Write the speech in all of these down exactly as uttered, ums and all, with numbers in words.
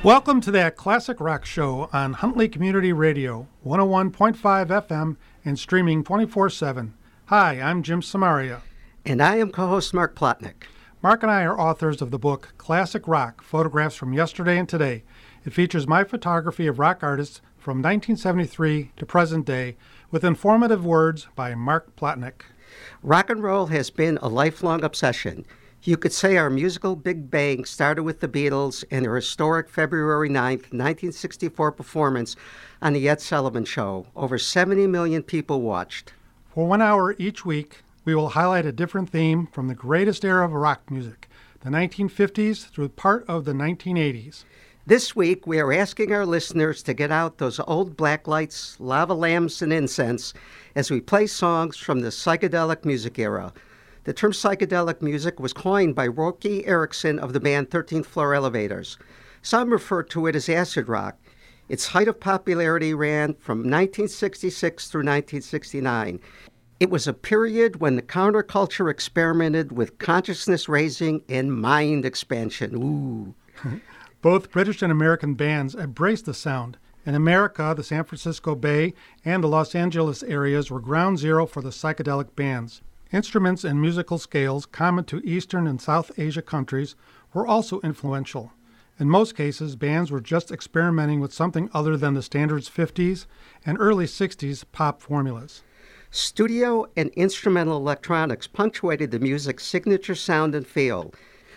Welcome to that Classic Rock Show on Huntley Community Radio, one oh one point five F M and streaming twenty-four seven. Hi, I'm Jim Samaria. And I am co-host Mark Plotnick. Mark and I are authors of the book Classic Rock, Photographs from Yesterday and Today. It features my photography of rock artists from nineteen seventy-three to present day with informative words by Mark Plotnick. Rock and roll has been a lifelong obsession. You could say our musical Big Bang started with the Beatles and their historic February ninth, nineteen sixty-four performance on The Ed Sullivan Show. Over seventy million people watched. For one hour each week, we will highlight a different theme from the greatest era of rock music, the nineteen fifties through part of the nineteen eighties. This week, we are asking our listeners to get out those old black lights, lava lamps, and incense as we play songs from the psychedelic music era. The term psychedelic music was coined by Roky Erickson of the band thirteenth Floor Elevators. Some refer to it as acid rock. Its height of popularity ran from nineteen sixty-six through nineteen sixty-nine. It was a period when the counterculture experimented with consciousness raising and mind expansion. Ooh. Both British and American bands embraced the sound. In America, the San Francisco Bay and the Los Angeles areas were ground zero for the psychedelic bands. Instruments and musical scales common to Eastern and South Asia countries were also influential. In most cases, bands were just experimenting with something other than the standard fifties and early sixties pop formulas. Studio and instrumental electronics punctuated the music's signature sound and feel.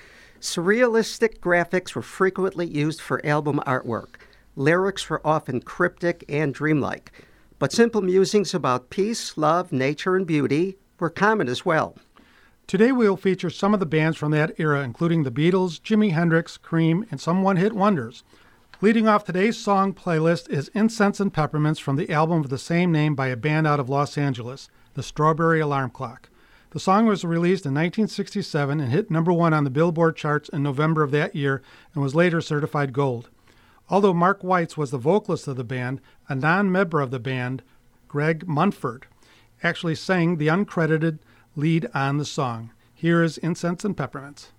Surrealistic graphics were frequently used for album artwork. Lyrics were often cryptic and dreamlike, but simple musings about peace, love, nature, and beauty were common as well. Today we will feature some of the bands from that era, including the Beatles, Jimi Hendrix, Cream, and some one-hit wonders. Leading off today's song playlist is Incense and Peppermints from the album of the same name by a band out of Los Angeles, the Strawberry Alarm Clock. The song was released in nineteen sixty-seven and hit number one on the Billboard charts in November of that year and was later certified gold. Although Mark Weitz was the vocalist of the band, a non-member of the band, Greg Munford, actually sang the uncredited lead on the song. Here is Incense and Peppermints.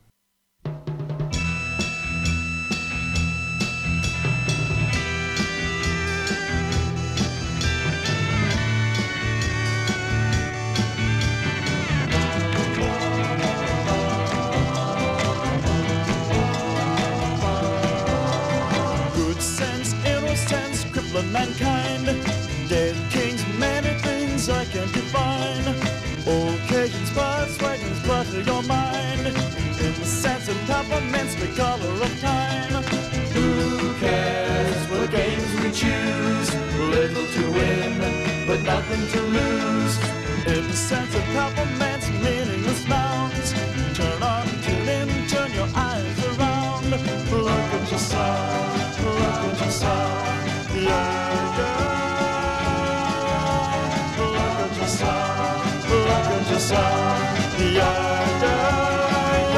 Good sense, innocence, crippling mankind. Dead kings, many things I can't define. Occasions, persuasions, clutter your mind. In the sense of peppermints, the color of time. Who cares what games we choose? Little to win, but nothing to lose. In the sense of peppermints, meaningless nouns. Turn on, tune in, turn your eyes around. Look at yourself, look at yourself. Yeah, yeah. Look at yourself, yeah, yeah,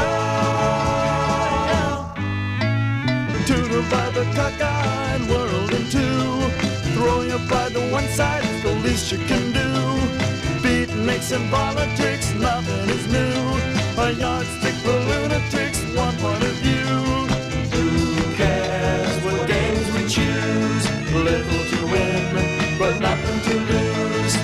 yeah, yeah. Tutored by the cockeyed world in two. Throwing your pride to one side is the least you can do. Beatniks and politics, nothing is new. A yardstick for lunatics, one point of view. Who cares what games we choose? Little to win, but nothing to lose.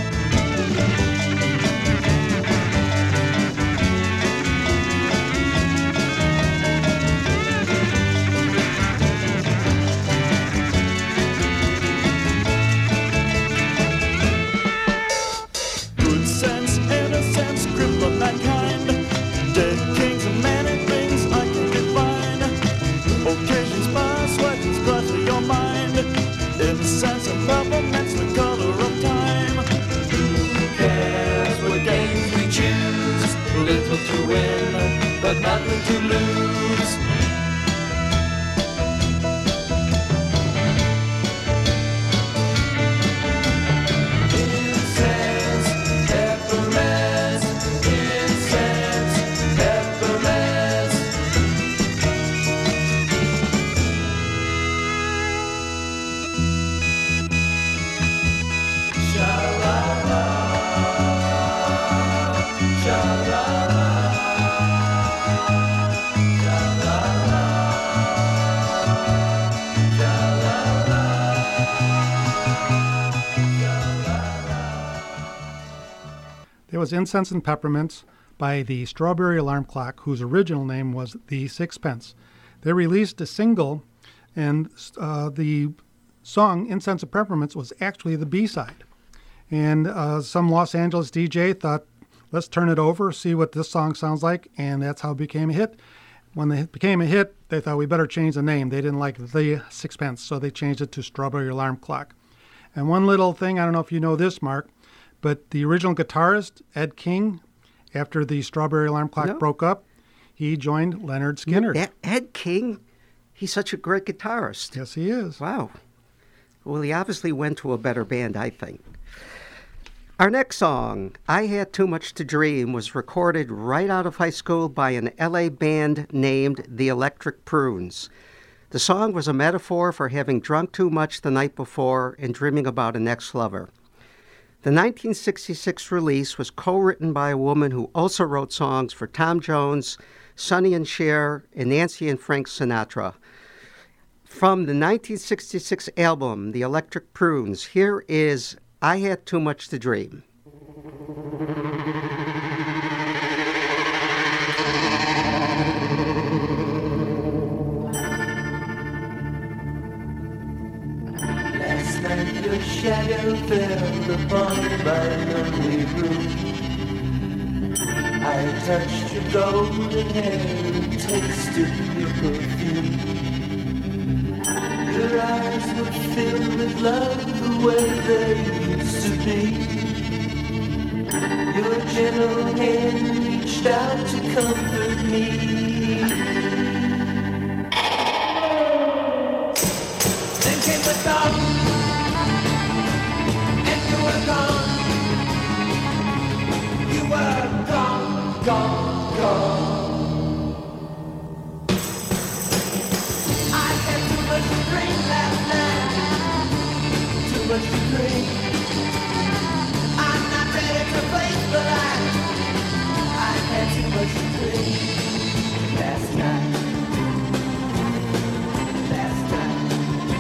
To win, but nothing to lose. Incense, peppermints, incense, peppermints. Sha-la-la, sha-la-la. was Incense and Peppermints by the Strawberry Alarm Clock, whose original name was The Sixpence. They released a single, and uh, the song Incense and Peppermints was actually the B-side. And uh, some Los Angeles D J thought, let's turn it over, see what this song sounds like, and that's how it became a hit. When it became a hit, they thought we better change the name. They didn't like The Sixpence, so they changed it to Strawberry Alarm Clock. And one little thing, I don't know if you know this, Mark, but the original guitarist, Ed King, after the Strawberry Alarm Clock No. broke up, he joined Leonard Skinner. Ed, Ed King, he's such a great guitarist. Yes, he is. Wow. Well, he obviously went to a better band, I think. Our next song, I Had Too Much to Dream, was recorded right out of high school by an L A band named the Electric Prunes. The song was a metaphor for having drunk too much the night before and dreaming about an ex-lover. The nineteen sixty-six release was co-written by a woman who also wrote songs for Tom Jones, Sonny and Cher, and Nancy and Frank Sinatra. From the nineteen sixty-six album, The Electric Prunes, here is I Had Too Much to Dream. Last night your shadow fell upon my lonely room. I touched your golden hair and tasted your perfume. Your eyes were filled with love the way they used to be. Your gentle hand reached out to comfort me. Then came the dawn, and you were gone. You were gone, gone, gone. I had too much to drink last night, too much to drink. I'm not ready to face the light. I had too much to drink last night, last night.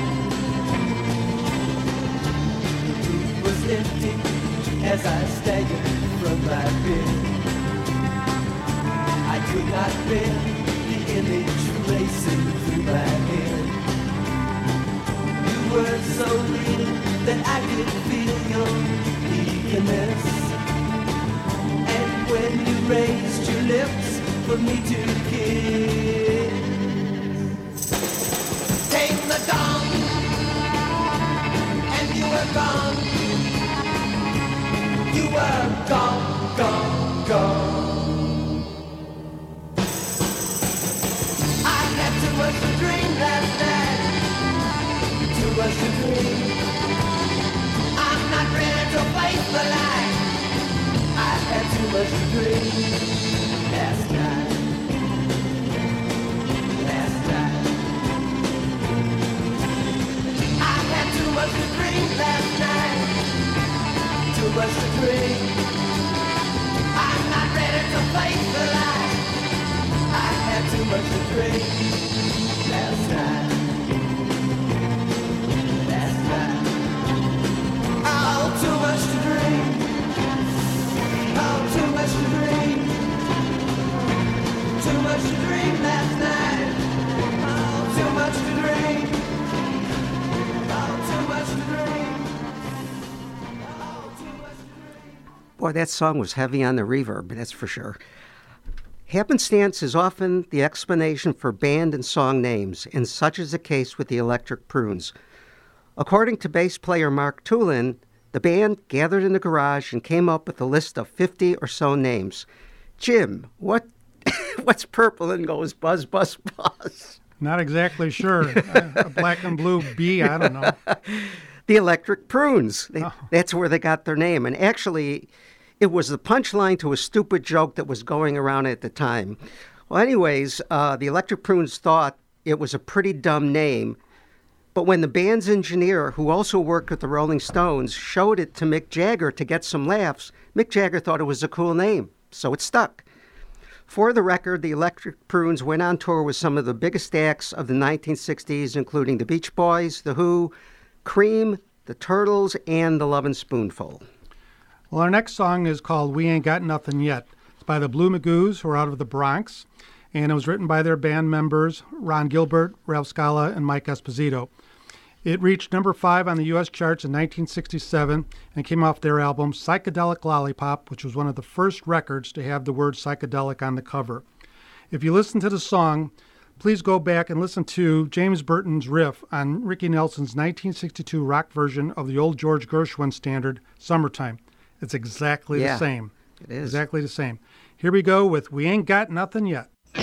The room was empty as I staggered from my bed. I could not bear the image racing through my head. You were so real that I could feel your eagerness. And when you raised your lips for me to kiss, came the dawn, and you were gone. You were gone, gone, gone. I had too much to drink last night, too much to drink. I'm not ready to face the light. I had too much to drink last night, last night. I had too much to drink last night, too much to drink. I'm not ready to face the light. I had too much to drink last night, last night. Oh, too much to drink. Oh, too much to drink. Too much to drink last night. Oh, too much to drink. Oh, too much to drink. Oh, too much to drink. Boy, that song was heavy on the reverb, that's for sure. Happenstance is often the explanation for band and song names, and such is the case with the Electric Prunes. According to bass player Mark Tulin, the band gathered in the garage and came up with a list of fifty or so names. Jim, what what's purple and goes buzz, buzz, buzz? Not exactly sure. A black and blue bee, I don't know. The Electric Prunes. They, Oh. That's where they got their name. And actually, it was the punchline to a stupid joke that was going around at the time. Well, anyways, uh, the Electric Prunes thought it was a pretty dumb name. But when the band's engineer, who also worked with the Rolling Stones, showed it to Mick Jagger to get some laughs, Mick Jagger thought it was a cool name, so it stuck. For the record, the Electric Prunes went on tour with some of the biggest acts of the nineteen sixties, including the Beach Boys, The Who, Cream, the Turtles, and the Lovin' Spoonful. Well, our next song is called We Ain't Got Nothing Yet. It's by the Blue Magoos, who are out of the Bronx, and it was written by their band members, Ron Gilbert, Ralph Scala, and Mike Esposito. It reached number five on the U S charts in nineteen sixty-seven and came off their album Psychedelic Lollipop, which was one of the first records to have the word psychedelic on the cover. If you listen to the song, please go back and listen to James Burton's riff on Ricky Nelson's nineteen sixty-two rock version of the old George Gershwin standard, Summertime. It's exactly Yeah, the same. it is. Exactly the same. Here we go with We Ain't Got Nothing Yet.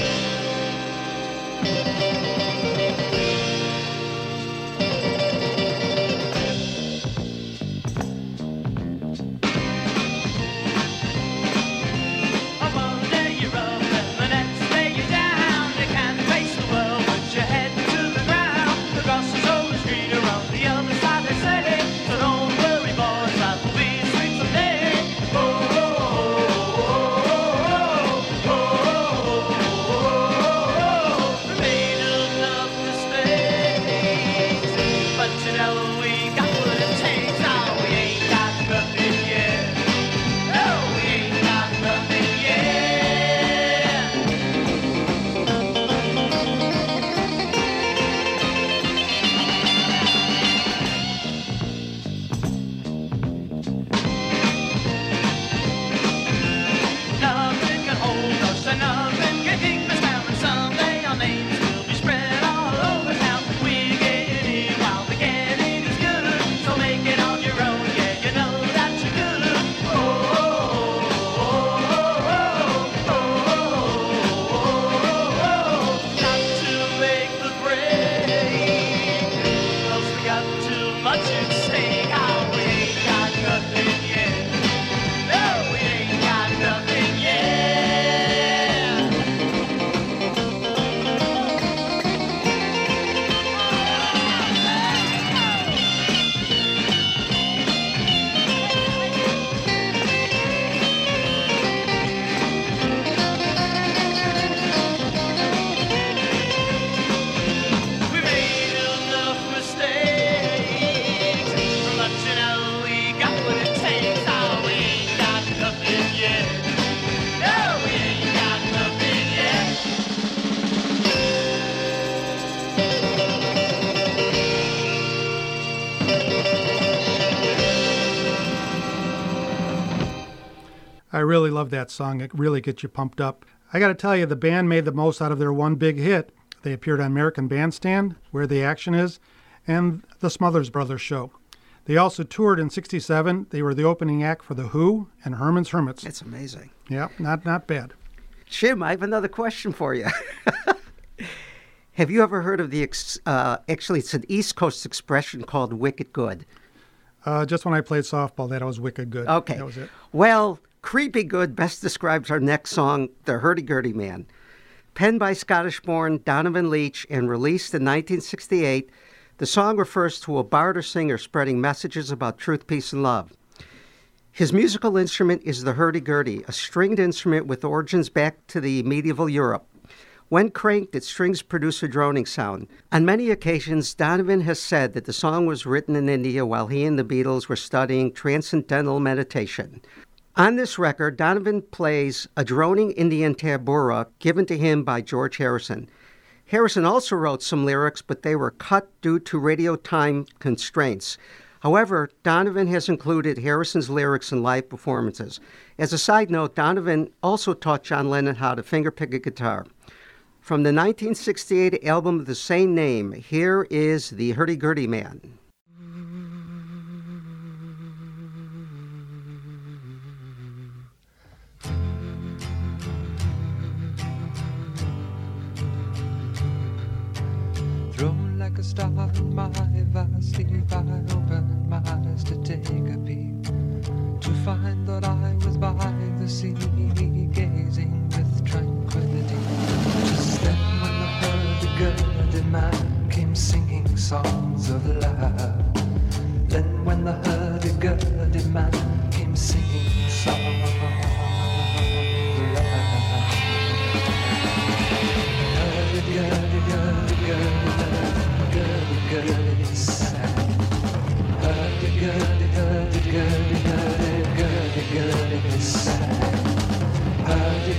I really love that song. It really gets you pumped up. I got to tell you, the band made the most out of their one big hit. They appeared on American Bandstand, Where the Action Is, and the Smothers Brothers Show. They also toured in sixty-seven. They were the opening act for The Who and Herman's Hermits. It's amazing. Yeah, not not bad. Jim, I have another question for you. Have you ever heard of the, ex- uh, actually, it's an East Coast expression called wicked good? Uh, just when I played softball, that was wicked good. Okay. That was it. Well, creepy good best describes our next song, The Hurdy-Gurdy Man. Penned by Scottish-born Donovan Leitch and released in nineteen sixty-eight, the song refers to a bard or singer spreading messages about truth, peace, and love. His musical instrument is the hurdy-gurdy, a stringed instrument with origins back to the medieval Europe. When cranked, its strings produce a droning sound. On many occasions, Donovan has said that the song was written in India while he and the Beatles were studying transcendental meditation. On this record, Donovan plays a droning Indian tabura given to him by George Harrison. Harrison also wrote some lyrics, but they were cut due to radio time constraints. However, Donovan has included Harrison's lyrics in live performances. As a side note, Donovan also taught John Lennon how to fingerpick a guitar. From the nineteen sixty-eight album of the same name, here is The Hurdy-Gurdy Man. Thrown like a star in my vast sleep, I opened my eyes to take a peep, to find that I was by the sea, gazing with tranquility. Just then when the hurdy-gurdy man came singing songs of love, then when the hurdy-gurdy man came singing songs of love, hurdy-gurdy, hurdy-gurdy, hurdy-gurdy, sad. Hurdy-gurdy, hurdy-gurdy, hurdy-gurdy,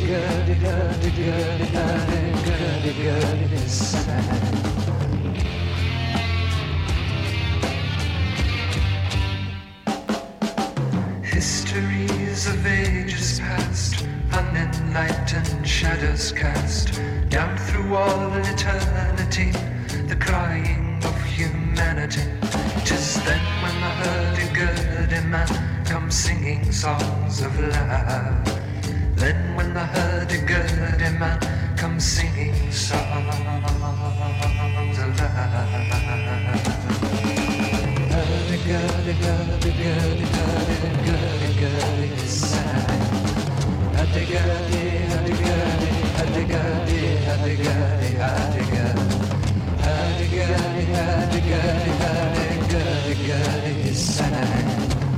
hurdy-gurdy-gurdy-gurdy-gurdy sang. Histories of ages past, unenlightened shadows cast down through all eternity, the crying of humanity. 'Tis then when the hurdy-gurdy man comes singing songs of love. Then when the hurdy-gurdy man comes singing songs of love. Hurdy-gurdy-gurdy-gurdy-gurdy-gurdy-gurdy sang. Hurdy-gurdy, hurdy-gurdy, hurdy-gurdy, hurdy-gurdy, hurdy-gurdy. Hurdy-gurdy, hurdy-gurdy, hurdy-gurdy-gurdy sang.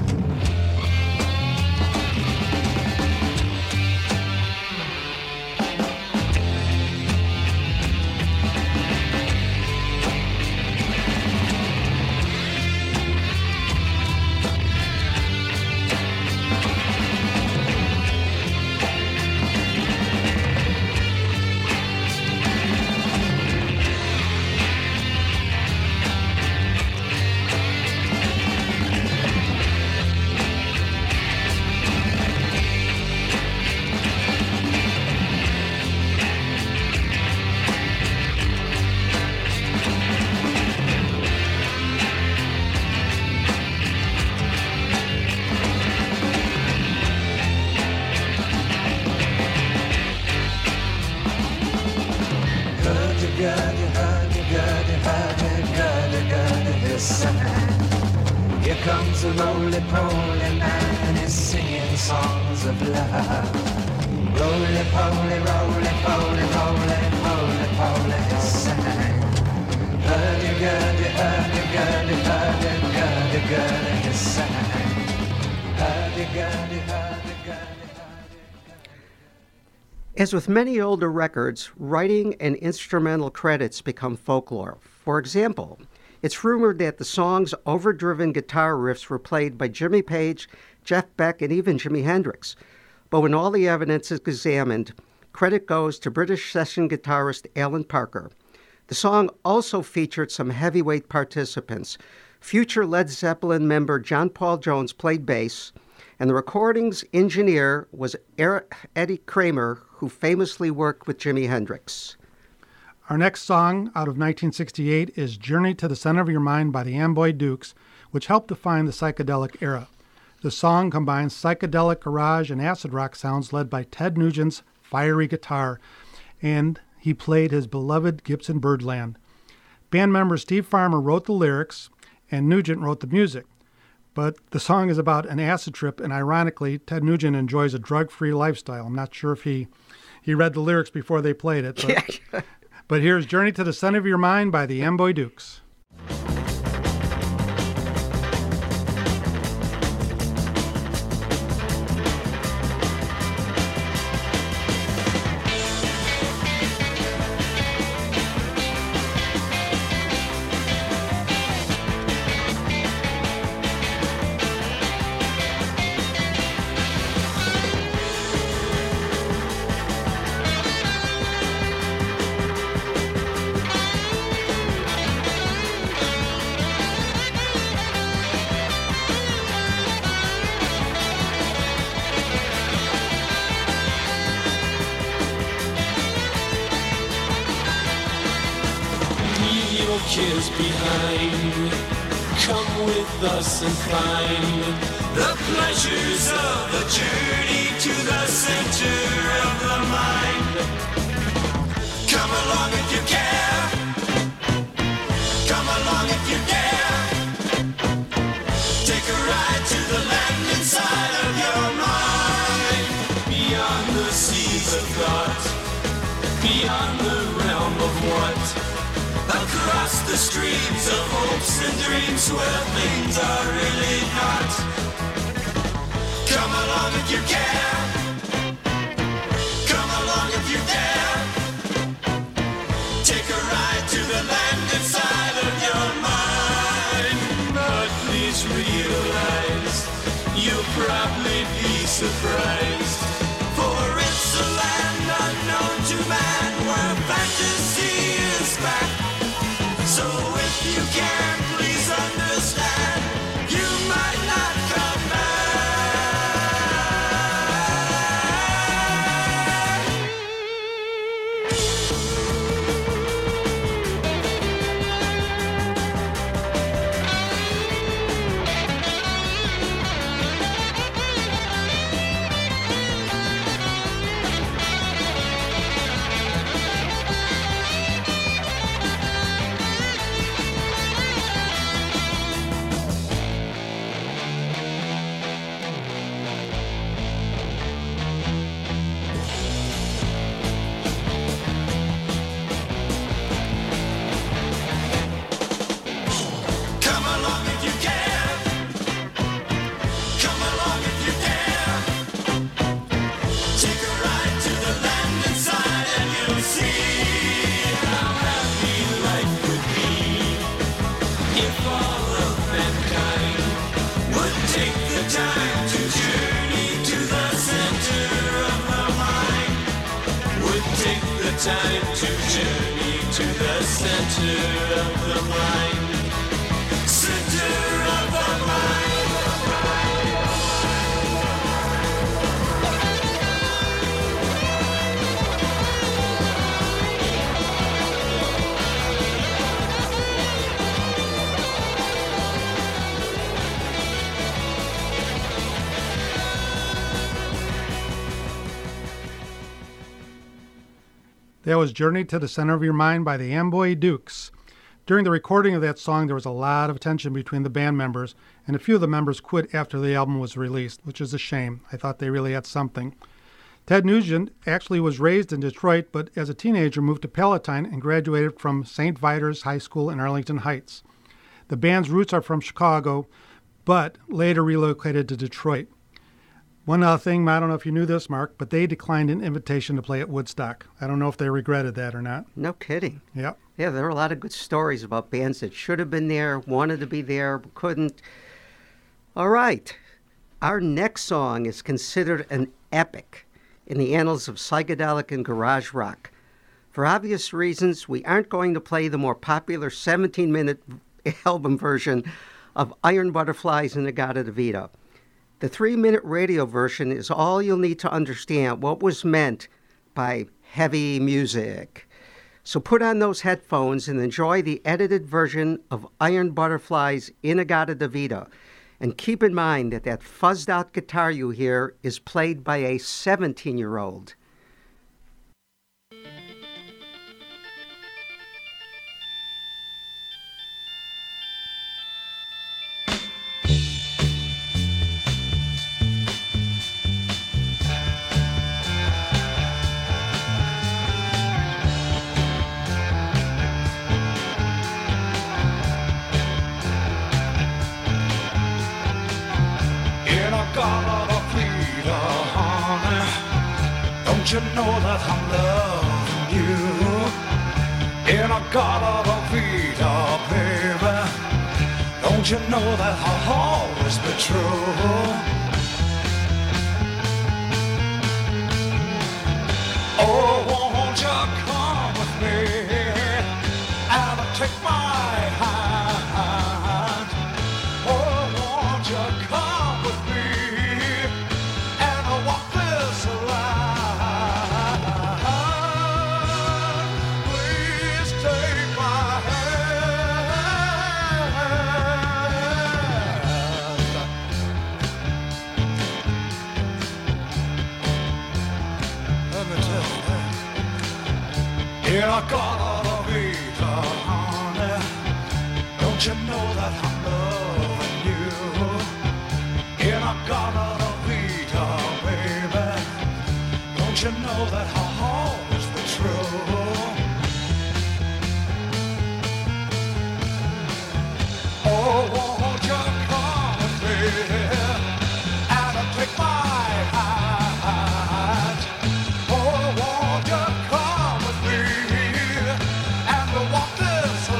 Here comes a roly-poly man and he's singing songs of love. Roly-poly, roly-poly, roly-poly-poly, he sang. Hurdy-gurdy, hurdy-gurdy, hurdy-gurdy-gurdy, he sang. Hurdy-gurdy, hurdy-gurdy. As with many older records, writing and instrumental credits become folklore. For example, it's rumored that the song's overdriven guitar riffs were played by Jimmy Page, Jeff Beck, and even Jimi Hendrix. But when all the evidence is examined, credit goes to British session guitarist Alan Parker. The song also featured some heavyweight participants. Future Led Zeppelin member John Paul Jones played bass, and the recording's engineer was Eddie Kramer, who famously worked with Jimi Hendrix. Our next song out of nineteen sixty-eight is Journey to the Center of Your Mind by the Amboy Dukes, which helped define the psychedelic era. The song combines psychedelic garage and acid rock sounds led by Ted Nugent's fiery guitar, and he played his beloved Gibson Birdland. Band member Steve Farmer wrote the lyrics, and Nugent wrote the music. But the song is about an acid trip, and ironically, Ted Nugent enjoys a drug-free lifestyle. I'm not sure if he, he read the lyrics before they played it. But, but here's Journey to the Center of Your Mind by the Amboy Dukes. Years behind, come with us and find the pleasures of the journey to the center of the mind. Come along if you care, come along if you dare. Take a ride to the land inside of your mind, beyond the seas of thought, beyond the realm of what. Across the streams of hopes and dreams where things are really not. Come along if you care, come along if you dare. Take a ride to the land inside of your mind. But please realize you'll probably be surprised, for it's a land Take a ride to the land inside and you'll see how happy life would be if all of mankind would take the time to journey to the center of the mind. Would take the time to journey to the center of the mind. Center of the mind. That was Journey to the Center of Your Mind by the Amboy Dukes. During the recording of that song, there was a lot of tension between the band members, and a few of the members quit after the album was released, which is a shame. I thought they really had something. Ted Nugent actually was raised in Detroit, but as a teenager moved to Palatine and graduated from Saint Vitus High School in Arlington Heights. The band's roots are from Chicago, but later relocated to Detroit. One other thing, I don't know if you knew this, Mark, but they declined an invitation to play at Woodstock. I don't know if they regretted that or not. No kidding. Yep. Yeah, there are a lot of good stories about bands that should have been there, wanted to be there, but couldn't. All right. Our next song is considered an epic in the annals of psychedelic and garage rock. For obvious reasons, we aren't going to play the more popular seventeen-minute album version of Iron Butterflies In-A-Gadda-Da-Vida. The three-minute radio version is all you'll need to understand what was meant by heavy music. So put on those headphones and enjoy the edited version of Iron Butterflies In-A-Gadda-Da-Vida. And keep in mind that that fuzzed-out guitar you hear is played by a seventeen-year-old. Don't you know that I'm loving you? In a Gadda-Da-Vida, baby. Don't you know that I'll always be true? Oh, won't you come with me and take my hand? Oh, won't you come with me and walk this line? Please take my hand. Let me tell you, in a Gadda-Da-Vida, honey, don't you know that I'm loving you? In a Gadda-Da-Vida, baby, don't you know that I'll always be true? Oh, won't you come with me and take my hand? Oh, won't you come with me and walk this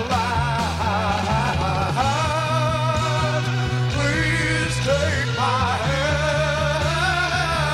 line? Please take my hand.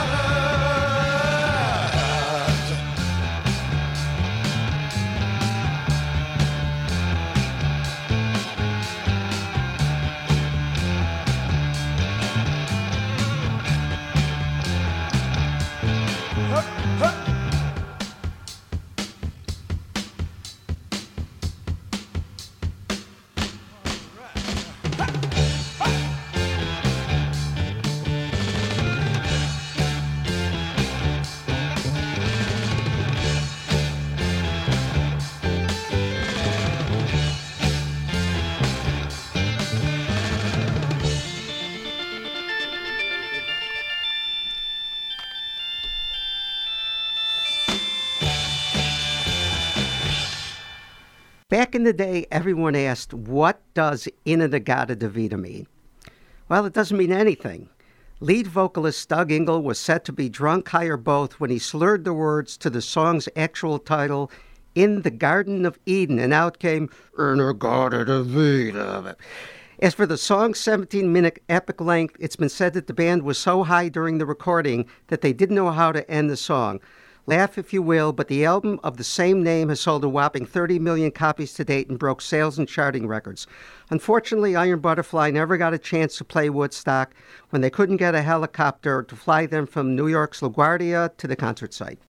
Back in the day, everyone asked, what does In-A-Gadda-Da-Vida mean? Well, it doesn't mean anything. Lead vocalist Doug Ingle was set to be drunk, high, or both when he slurred the words to the song's actual title, In the Garden of Eden, and out came, In the Garden of Eden. As for the song's seventeen-minute epic length, it's been said that the band was so high during the recording that they didn't know how to end the song. Laugh if you will, but the album of the same name has sold a whopping thirty million copies to date and broke sales and charting records. Unfortunately, Iron Butterfly never got a chance to play Woodstock when they couldn't get a helicopter to fly them from New York's LaGuardia to the concert site.